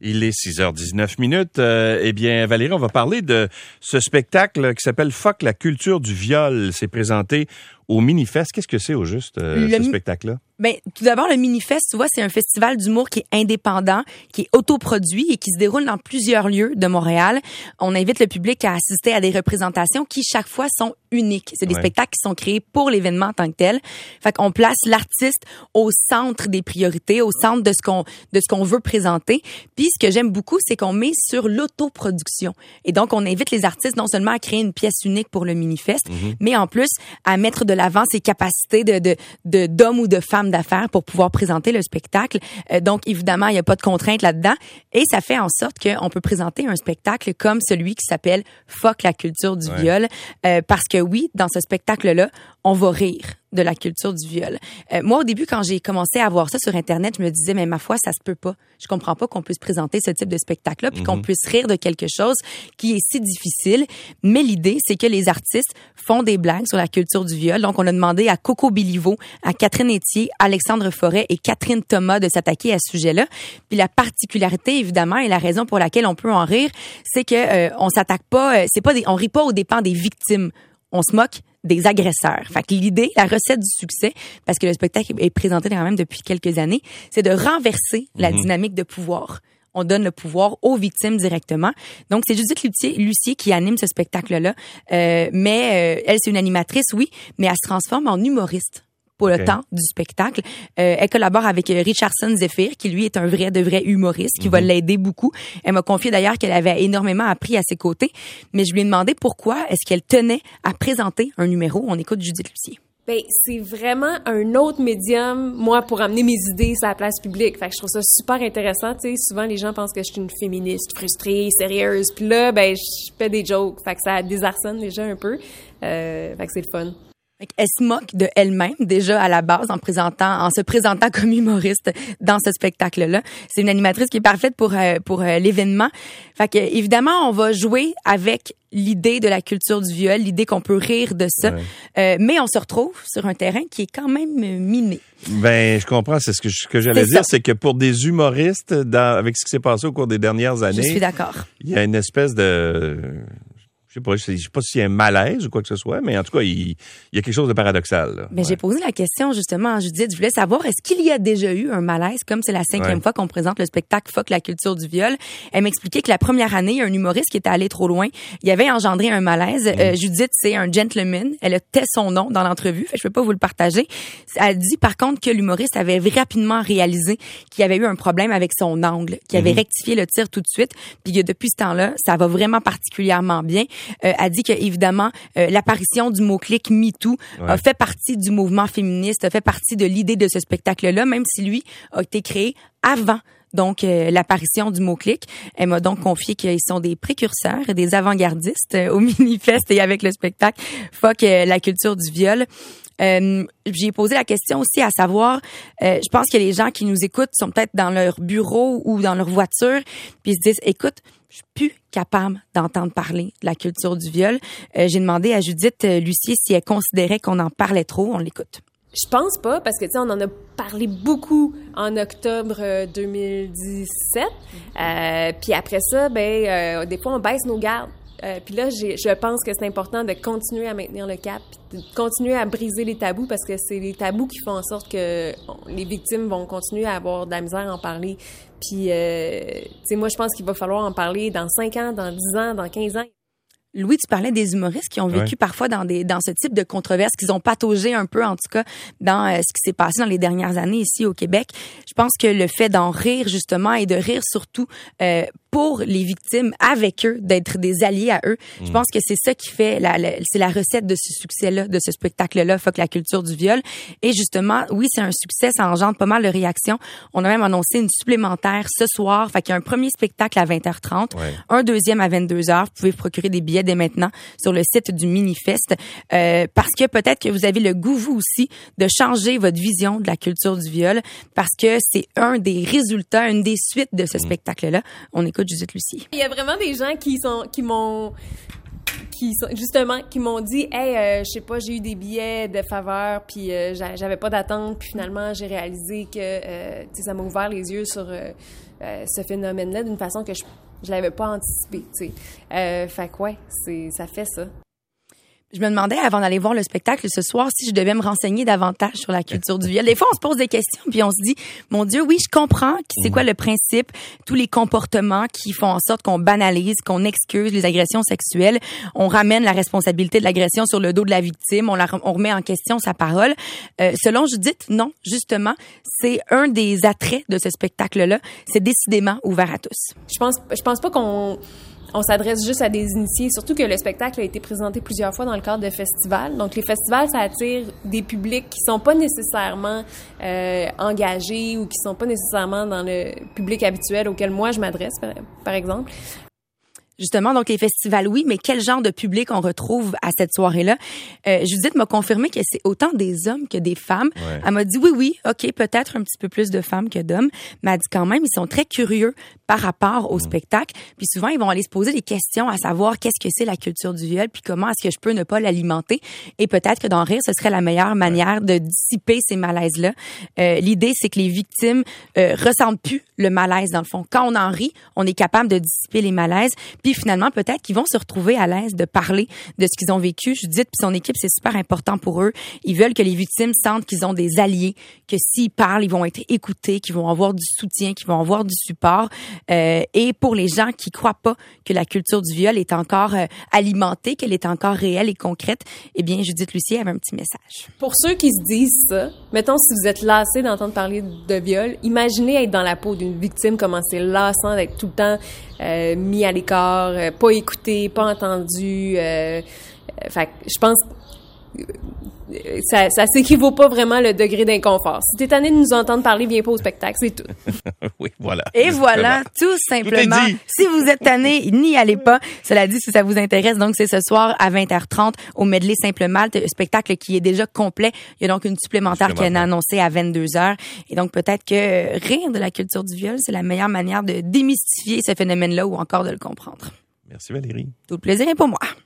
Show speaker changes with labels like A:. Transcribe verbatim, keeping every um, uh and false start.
A: Il est six heures dix-neuf minutes. Euh, eh bien, Valérie, on va parler de ce spectacle qui s'appelle « Fuck la culture du viol ». C'est présenté au Minifest. Qu'est-ce que c'est au juste, euh, ce mi- spectacle-là?
B: Ben, tout d'abord, le Minifest, tu vois, c'est un festival d'humour qui est indépendant, qui est autoproduit et qui se déroule dans plusieurs lieux de Montréal. On invite le public à assister à des représentations qui, chaque fois, sont uniques. C'est des ouais. spectacles qui sont créés pour l'événement en tant que tel. Fait qu'on place l'artiste au centre des priorités, au centre de ce qu'on, de ce qu'on veut présenter. Puis, ce que j'aime beaucoup, c'est qu'on met sur l'autoproduction. Et donc, on invite les artistes non seulement à créer une pièce unique pour le Minifest, mm-hmm. mais en plus, à mettre de l'avant ses capacités de, de, de, d'hommes ou de femmes d'affaires pour pouvoir présenter le spectacle. Euh, donc, évidemment, il n'y a pas de contraintes là-dedans. Et ça fait en sorte qu'on peut présenter un spectacle comme celui qui s'appelle « Fuck la culture du ouais. viol euh, ». Parce que oui, dans ce spectacle-là, on va rire de la culture du viol. Euh, moi, au début, quand j'ai commencé à voir ça sur Internet, je me disais, mais ma foi, ça se peut pas. Je comprends pas qu'on puisse présenter ce type de spectacle-là puis mm-hmm. qu'on puisse rire de quelque chose qui est si difficile. Mais l'idée, c'est que les artistes font des blagues sur la culture du viol. Donc, on a demandé à Coco Béliveau, à Catherine Etier, Alexandre Forêt et Catherine Thomas de s'attaquer à ce sujet-là. Puis la particularité, évidemment, et la raison pour laquelle on peut en rire, c'est que euh, on s'attaque pas, euh, c'est pas des, on rit pas aux dépens des victimes. On se moque des agresseurs. Fait que l'idée, la recette du succès, parce que le spectacle est présenté quand même depuis quelques années, c'est de renverser la mm-hmm. dynamique de pouvoir. On donne le pouvoir aux victimes directement. Donc, c'est Judith Lucier, Lucier qui anime ce spectacle-là. Euh, mais euh, elle, c'est une animatrice, oui, mais elle se transforme en humoriste pour le okay. temps du spectacle. Euh, elle collabore avec Richardson Zephyr, qui lui est un vrai de vrai humoriste, qui mm-hmm. va l'aider beaucoup. Elle m'a confié d'ailleurs qu'elle avait énormément appris à ses côtés, mais je lui ai demandé pourquoi est-ce qu'elle tenait à présenter un numéro. On écoute Judith Lucier.
C: Ben, c'est vraiment un autre médium, moi, pour amener mes idées sur la place publique. Fait que je trouve ça super intéressant, tu sais. Souvent, les gens pensent que je suis une féministe frustrée, sérieuse. Puis là, ben, je fais des jokes. Fait que ça désarçonne déjà un peu. Euh, fait que c'est le fun.
B: Elle se moque de elle-même déjà à la base en présentant, en se présentant comme humoriste dans ce spectacle-là. C'est une animatrice qui est parfaite pour euh, pour euh, l'événement. Fait que évidemment, on va jouer avec l'idée de la culture du viol, l'idée qu'on peut rire de ça, ouais. euh, mais on se retrouve sur un terrain qui est quand même miné.
A: Ben, je comprends. C'est ce que, ce que j'allais c'est dire, ça. C'est que pour des humoristes, dans, avec ce qui s'est passé au cours des dernières années,
B: je suis d'accord.
A: Il y a une espèce de Je sais pas, je sais pas s'il y a un malaise ou quoi que ce soit, mais en tout cas, il, il y a quelque chose de paradoxal. Là.
B: Mais ouais. j'ai posé la question justement à Judith. Je voulais savoir, est-ce qu'il y a déjà eu un malaise, comme c'est la cinquième ouais. fois qu'on présente le spectacle Fuck la culture du viol? Elle m'expliquait que la première année, il y a un humoriste qui était allé trop loin. Il avait engendré un malaise. Mmh. Euh, Judith, c'est un gentleman. Elle a tait son nom dans l'entrevue. Fait que je peux pas vous le partager. Elle dit par contre que l'humoriste avait rapidement réalisé qu'il y avait eu un problème avec son angle, qu'il avait mmh. rectifié le tir tout de suite. Puis que depuis ce temps-là, ça va vraiment particulièrement bien. Euh, a dit que évidemment euh, l'apparition du mot-clic MeToo ouais. a fait partie du mouvement féministe, a fait partie de l'idée de ce spectacle-là, même si lui a été créé avant donc euh, l'apparition du mot-clic. Elle m'a donc confié qu'ils sont des précurseurs et des avant-gardistes euh, au Minifest et avec le spectacle Fuck euh, la culture du viol. Euh, j'ai posé la question aussi à savoir, euh, je pense que les gens qui nous écoutent sont peut-être dans leur bureau ou dans leur voiture, puis ils se disent, écoute, je suis plus capable d'entendre parler de la culture du viol. Euh, j'ai demandé à Judith euh, Lucier si elle considérait qu'on en parlait trop. On l'écoute.
C: Je pense pas, parce que, tu sais, on en a parlé beaucoup en octobre euh, deux mille dix-sept. Euh, puis après ça, ben, euh, des fois, on baisse nos gardes. Euh, puis là, j'ai, je pense que c'est important de continuer à maintenir le cap, puis de continuer à briser les tabous, parce que c'est les tabous qui font en sorte que bon, les victimes vont continuer à avoir de la misère à en parler. Puis, euh, tu sais, moi, je pense qu'il va falloir en parler dans cinq ans, dans dix ans, dans quinze ans.
B: Louis, tu parlais des humoristes qui ont vécu ouais. parfois dans des dans ce type de controverses, qu'ils ont pataugé un peu, en tout cas, dans euh, ce qui s'est passé dans les dernières années ici au Québec. Je pense que le fait d'en rire, justement, et de rire surtout euh, pour les victimes, avec eux, d'être des alliés à eux, mmh. je pense que c'est ça qui fait, la, la, c'est la recette de ce succès-là, de ce spectacle-là, Fuck la culture du viol. Et justement, oui, c'est un succès, ça engendre pas mal de réactions. On a même annoncé une supplémentaire ce soir. Fait qu'il y a un premier spectacle à vingt heures trente, ouais. un deuxième à vingt-deux heures. Vous pouvez procurer des billets dès maintenant sur le site du Minifest, euh, parce que peut-être que vous avez le goût, vous aussi, de changer votre vision de la culture du viol, parce que c'est un des résultats, une des suites de ce mmh. spectacle-là. On écoute Judith Lucier.
C: Il y a vraiment des gens qui sont qui m'ont qui sont justement qui m'ont dit hey euh, je sais pas, j'ai eu des billets de faveur puis euh, j'avais pas d'attente, puis finalement j'ai réalisé que euh, tu sais, ça m'a ouvert les yeux sur euh, euh, ce phénomène-là d'une façon que je je l'avais pas anticipé, tu sais. Euh, fait que ouais, c'est ça fait ça.
B: Je me demandais, avant d'aller voir le spectacle ce soir, si je devais me renseigner davantage sur la culture du viol. Des fois, on se pose des questions, puis on se dit, mon Dieu, oui, je comprends c'est quoi le principe, tous les comportements qui font en sorte qu'on banalise, qu'on excuse les agressions sexuelles, on ramène la responsabilité de l'agression sur le dos de la victime, on, la, on remet en question sa parole. Euh, selon Judith, non, justement, c'est un des attraits de ce spectacle-là, c'est décidément ouvert à tous.
C: Je pense, je pense pas qu'on... On s'adresse juste à des initiés, surtout que le spectacle a été présenté plusieurs fois dans le cadre de festivals. Donc, les festivals, ça attire des publics qui sont pas nécessairement euh, engagés ou qui sont pas nécessairement dans le public habituel auquel moi je m'adresse, par, par exemple.
B: Justement, donc les festivals, oui, mais quel genre de public on retrouve à cette soirée-là? Euh, Judith m'a confirmé que c'est autant des hommes que des femmes. Ouais. Elle m'a dit oui, oui, OK, peut-être un petit peu plus de femmes que d'hommes, mais elle dit quand même, ils sont très curieux par rapport au mmh. spectacle. Puis souvent, ils vont aller se poser des questions à savoir qu'est-ce que c'est la culture du viol, puis comment est-ce que je peux ne pas l'alimenter. Et peut-être que d'en rire, ce serait la meilleure manière de dissiper ces malaises-là. Euh, l'idée, c'est que les victimes euh, ressentent plus le malaise, dans le fond. Quand on en rit, on est capable de dissiper les malaises. Puis finalement, peut-être qu'ils vont se retrouver à l'aise de parler de ce qu'ils ont vécu. Judith puis son équipe, c'est super important pour eux. Ils veulent que les victimes sentent qu'ils ont des alliés, que s'ils parlent, ils vont être écoutés, qu'ils vont avoir du soutien, qu'ils vont avoir du support. Euh, et pour les gens qui croient pas que la culture du viol est encore euh, alimentée, qu'elle est encore réelle et concrète, eh bien, Judith Lucier avait un petit message.
C: Pour ceux qui se disent ça, mettons si vous êtes lassés d'entendre parler de viol, imaginez être dans la peau d'une victime, comment c'est lassant d'être tout le temps euh, mis à l'écart, euh, pas écouté, pas entendu. Euh, euh, fait que je pense que ça, ça s'équivaut pas vraiment le degré d'inconfort. Si t'es tanné de nous entendre parler, viens pas au spectacle, c'est tout.
A: Oui, voilà.
B: Et voilà, tout simplement.
A: Tout
B: si vous êtes tanné, n'y allez pas. Cela dit, si ça vous intéresse, donc c'est ce soir à vingt heures trente au Medley Simple Malte, un spectacle qui est déjà complet. Il y a donc une supplémentaire qui est annoncée à vingt-deux heures. Et donc peut-être que rire de la culture du viol, c'est la meilleure manière de démystifier ce phénomène-là ou encore de le comprendre.
A: Merci Valérie.
B: Tout le plaisir est pour moi.